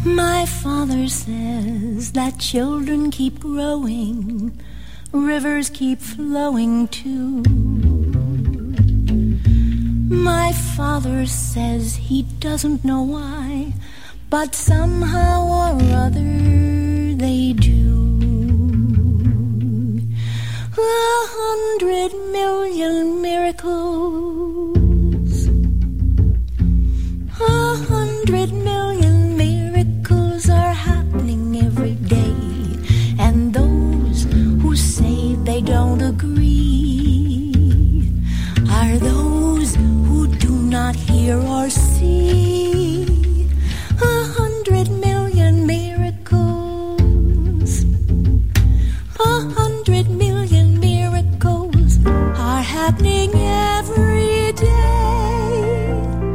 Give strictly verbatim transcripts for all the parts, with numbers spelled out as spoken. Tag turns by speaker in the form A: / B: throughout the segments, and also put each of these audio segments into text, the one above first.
A: My father says that children keep growing, rivers keep flowing too. My father says he doesn't know why, but somehow or other they do. A hundred million miracles, a hundred million miracles are happening every day, and those who say they don't agree are those who do not hear or see. A hundred million miracles, a hundred million miracles are happening every day.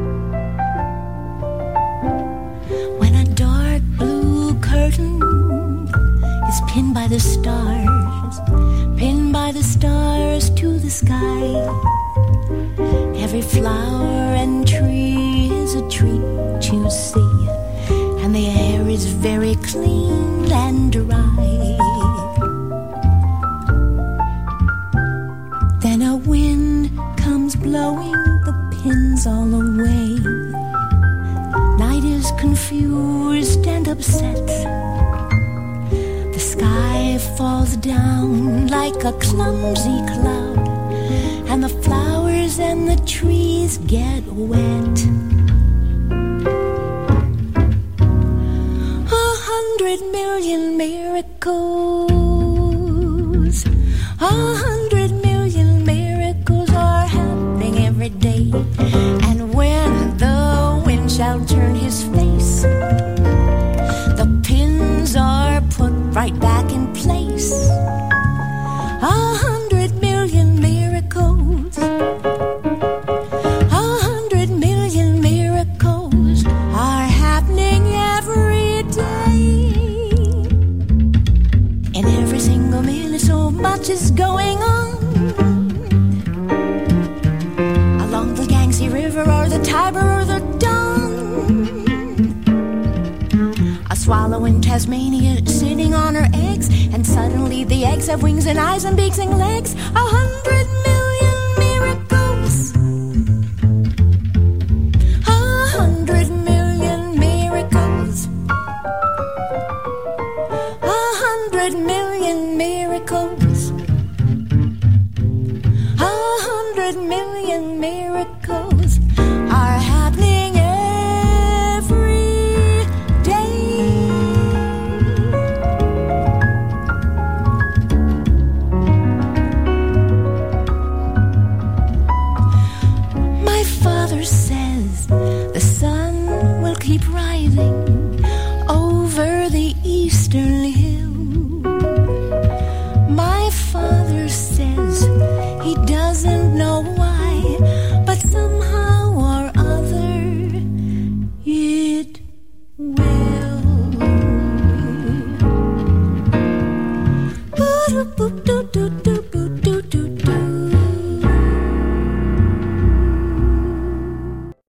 A: When a dark blue curtain is pinned by the stars, pinned by the stars to the sky, every flower and tree is a treat to see, and the air is very clean and dry. Then a wind comes blowing the pins all away. Night is confused and upset. The sky falls down like a clumsy cloud, and the flowers and the trees get wet. A hundred million miracles, a hundred million miracles are happening every day. And when the wind shall turn his face, the pins are put right back in place. A hundred million miracles, a hundred million miracles are happening every day. In every single minute so much is going on, along the Yangtze River or the Tiber or the Don. A swallow in Tasmania sitting on her eggs, and suddenly the eggs have wings and eyes and beaks and legs. A hundred million miracles, a hundred million miracles, a hundred million miracles, a hundred million miracles are happening every day. My father says the sun will keep rising over the eastern hill. My father says he does